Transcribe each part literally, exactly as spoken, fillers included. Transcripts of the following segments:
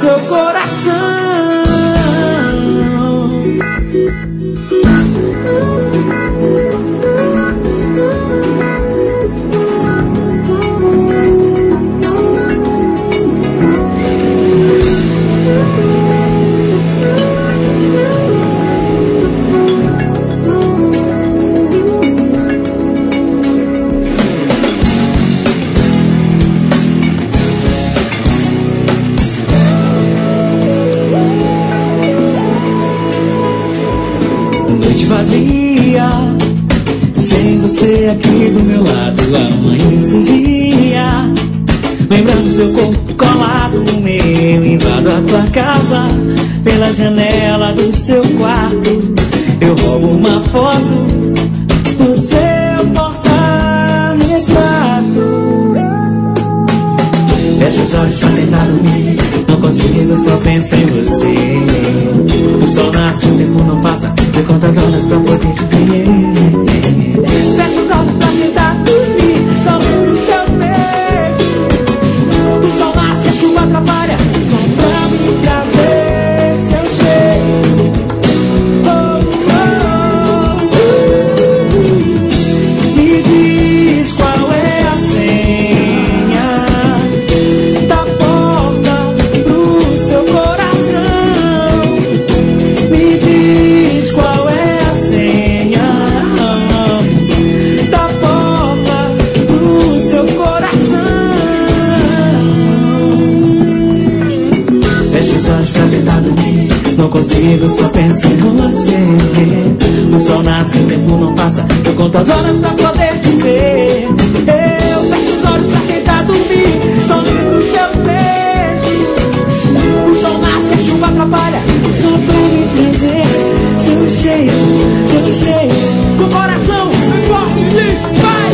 seu coração. Noite vazia, sem você aqui do meu lado, amanhece o dia, lembrando seu corpo colado no meu, invado a tua casa, pela janela do seu quarto, eu roubo uma foto do seu porta-retrato. Fecho os olhos pra tentar dormir, não consigo, só penso em você. O sol nasce, o tempo não passa, vê quantas horas pra poder te ver. Fecho os olhos pra tentar dormir, só lembro os seus beijos. O sol nasce, a chuva atrapalha, só pra me trazer seu cheiro. Oh, oh, oh. Me diz qual é a senha da porta pro seu coração. Me diz qual é a senha da porta pro seu coração. Fecho os olhos pra tentar dormir, não consigo, só penso em você. O sol nasce, o tempo não passa, eu conto as horas pra poder te ver. Eu fecho os olhos pra tentar dormir, só lembro os seus beijos. O sol nasce, a chuva atrapalha, Só pra me trazer seu cheiro, seu cheiro. com o coração bem forte diz, vai!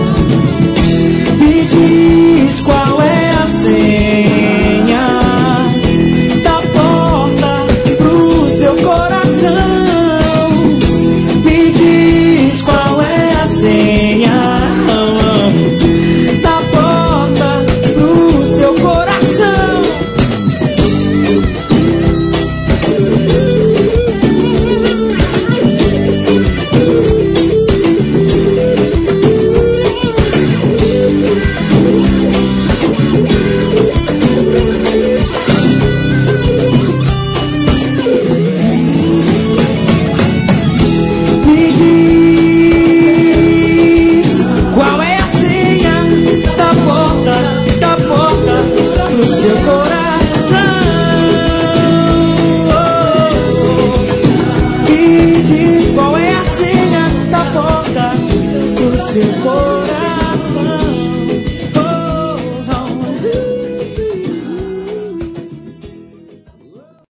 Me diz qual é a senha Da porta pro seu coração. Me diz qual é a senha Da porta pro seu coração. Me diz qual é a senha Da porta, da porta pro seu coração. Me diz qual é a senha Da porta pro seu coração.